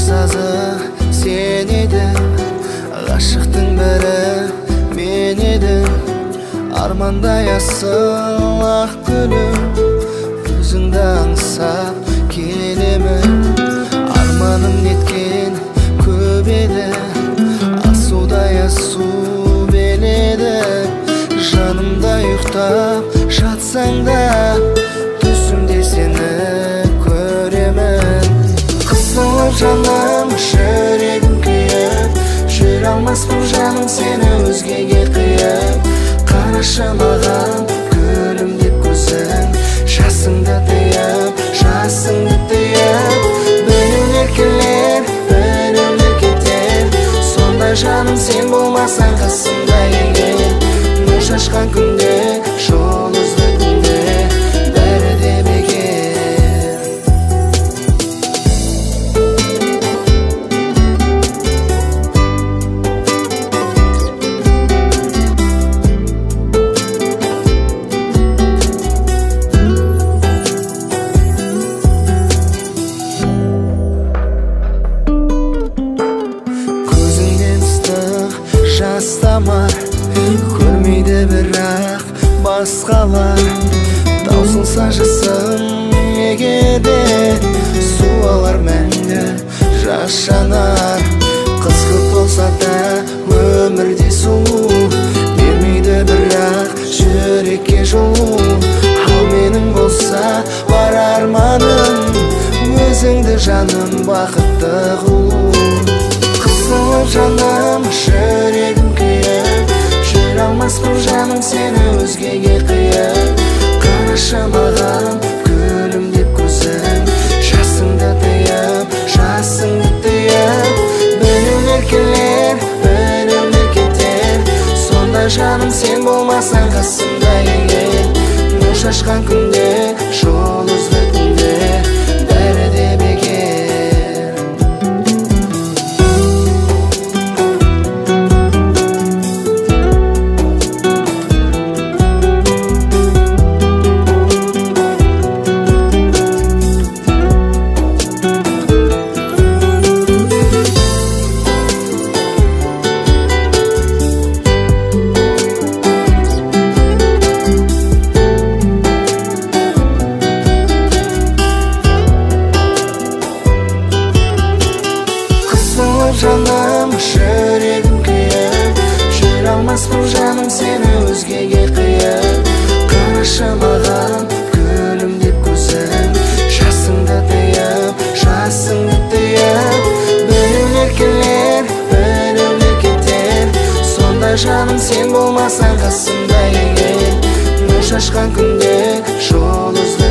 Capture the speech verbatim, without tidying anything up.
сазы сен едің, ғашықтың бірі мен едім. Армандай асыл ақ гүлім, өзіңді аңсап келемін. Арманым неткен көп еді, асудай асу беледі. Жанымда ұйықтап жатсаң да, түсімде сені көремін. Қысылып жаным, жүрегім күйіп, жүре алмаспын жаным сені өзгеге қиып. Қарашы маған гүлім деп көзің, жасыңды тыйып, жасыңды тыйып. Біреулер келер, біреулер кетер, сондай жаным сен болмасаң қасымда егер. Нұр шашқан күнде, жол үзді күнде, бәрі де бекер. Көзіңнен ыстық жас тамар, көрмейді бірақ басқалар. Таусылса жасым егеде, су алар мәңгі жас жанар. Қыз көп болса да өмірде сұлу, бермейді бірақ жүрекке жылу. Ал менің болса бар арманым, өзіңді жаным бақытты қылу. Қысылып жаным, жүрегім күйіп, жүре алмаспын жаным сені өзгеге қиып. Қарашы маған гүлім деп көзің, жасыңды тыйып, жасыңды тыйып. Біреулер келер, біреулер кетер, сондай жаным сен болмасаң қасымда егер. Нұр шашқан күнде, жол үзді күнде, бәрі де бекер. Жаным, жүрегім күйіп, жүре алмаспын жаным сені өзгеге қиып. Қарашы маған гүлім деп көзің, жасыңды тыйып, жасыңды тыйып. Біреулер келер, біреулер кетер, сондай жаным сен болмасаң қасымда егер. Нұр шашқан күнде, жол үзді